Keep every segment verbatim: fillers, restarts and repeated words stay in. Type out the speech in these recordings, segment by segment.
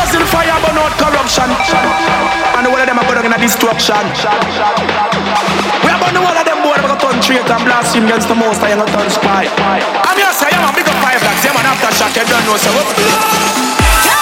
blazing fire, but not corruption. And the whole of them are going in a destruction. We are burn the whole of them boy, we're going to turn traitor and blaspheme against the most high and going to turn spy. I'm here say, I'm a big up five blocks, yeah man, after shot, you don't know, so what?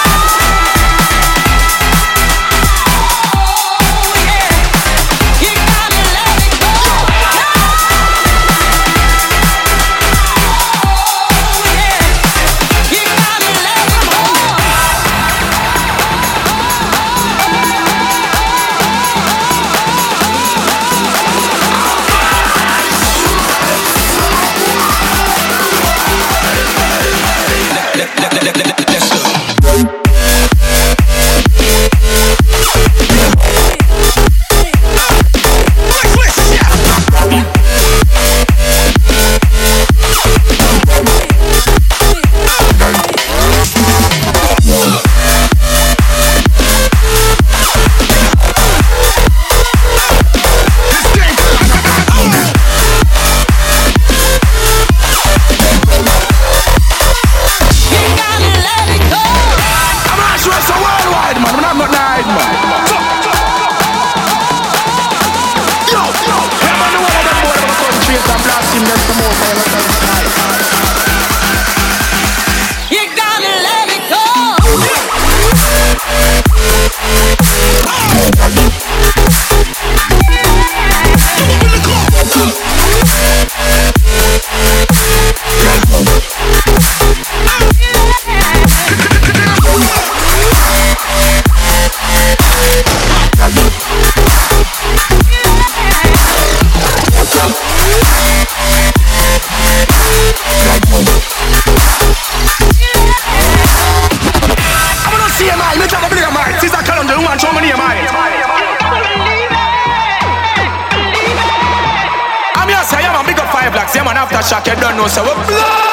Yeah man, after shock, you don't know, so we blow.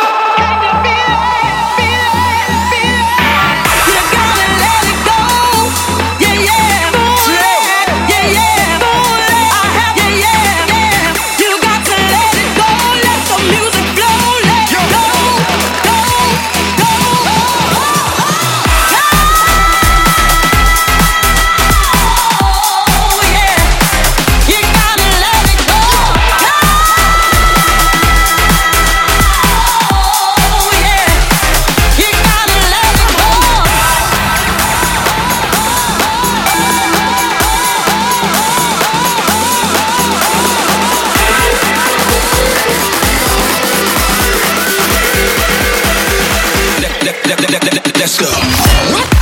Let's go.